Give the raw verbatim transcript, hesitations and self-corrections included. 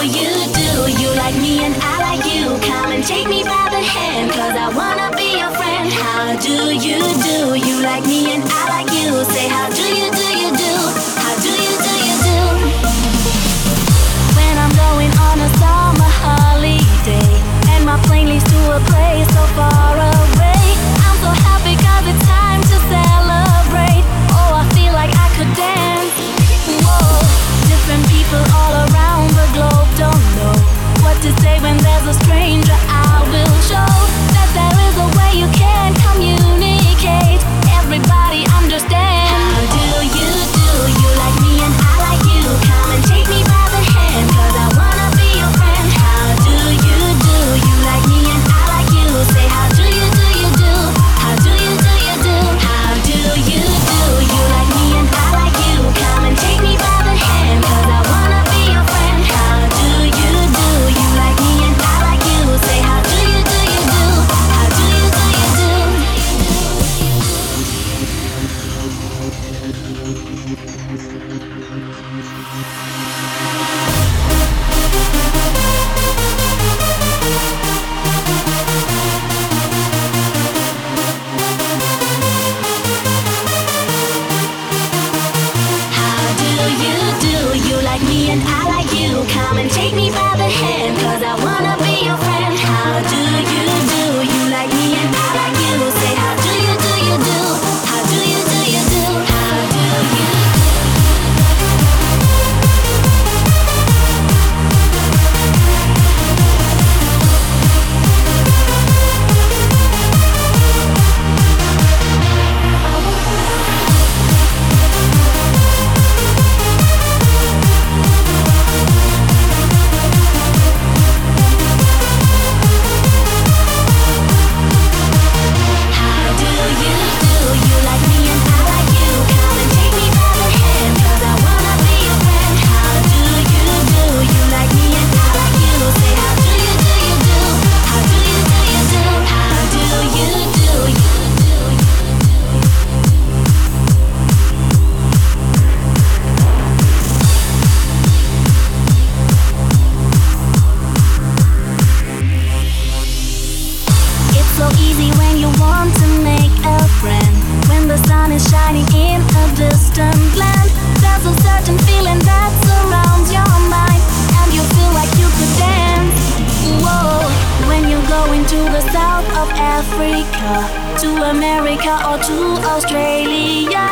you do? You like me and I like you. Come and take me by the hand, cause I wanna be your friend. How do you do? You like me and I like you. Say how do you do you do? How do you do you do? When I'm going on a summer holiday and my plane leaves to a place so far away, I'm so happy cause it's time to celebrate. Oh, I feel like I could dance. Whoa, different people all around the globe don't know what to say when there's a stranger. I will show that there is a way you can communicate. Everybody understand. How do you do? You like me and I like you. Come and take me by the hand, cause I wanna be your friend. How do you do? You like me and I like you. Say how do you do you do? How do you do you do? How do you do? You like me and I like you. Come and take me by the hand, cause I wanna be your friend. How do you do? You like me and I like you. Say how do you do you do? How do you do you do? How do you do? You like me and I like you. Come and take me by the hand, cause I wanna be your friend. How do you do? You like me and I like you. Say how do you do you do? How do you do you do? How do you so easy when you want to make a friend. When the sun is shining in a distant land, there's a certain feeling that surrounds your mind, and you feel like you could dance. Whoa, when you go into the south of Africa, to America or to Australia,